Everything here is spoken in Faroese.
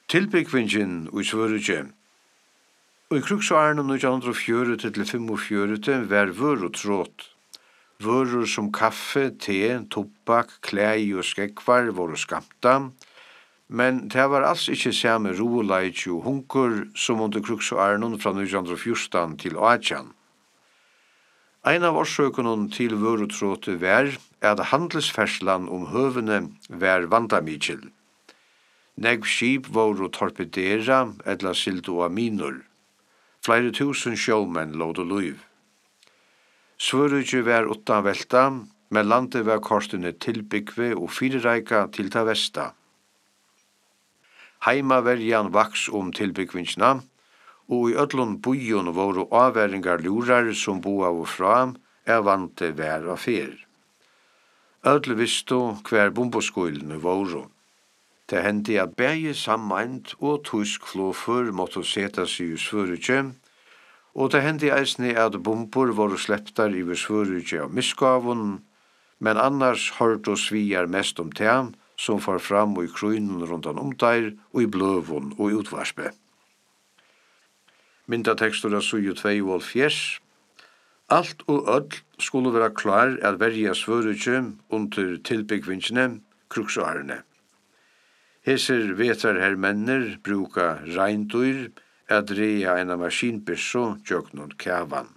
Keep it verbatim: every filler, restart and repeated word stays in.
Tilbyggvingen i Svørøgje. Og i kruksårene nítjan hundrað og fjøruti til fimmogfjøruti var vørutråd. Vørur som kaffe, te, tobak, klæi og skegvar voru skamta, men det var alls ikke samme roleitje og hunkur som under kruksårene fra nítjan hundrað og fjúrtan til átjan. Ein av årsøkene til vørutrådet var at handelsferslan om høvene var vandamikil. Negv skip voru torpedera eller sildu av minur. Flere tusen sjåmenn låde luiv. Svørøgje var utan velta, men landet var kortene tilbyggve og fyrireika til ta vesta. Heimaverjan vaks om tilbyggvingsna, og i öllun bujon voru avværingar lurar som boa og fra, er vante vær og fyr. Öll vistu hver bomboskoilene voru. Det hendte at begge sammeind og tysk flåfør måtte seta seg i Svørøgje, og det hendte eisne at bomber var sleptar i Svørøgje av miskavun, men annars hørte sviar mest om det, som far fram i krynen rundt om der, og i bløvun og i utvarspe. Myndatekstur av syv två og fjers. Alt og öll skulle være klar at verja Svørøgje under tilbyggvingsne, kruksårene. Heser vetrar hermenner bruka reindyr at dreia en maskinbyrso tjøknon kævan.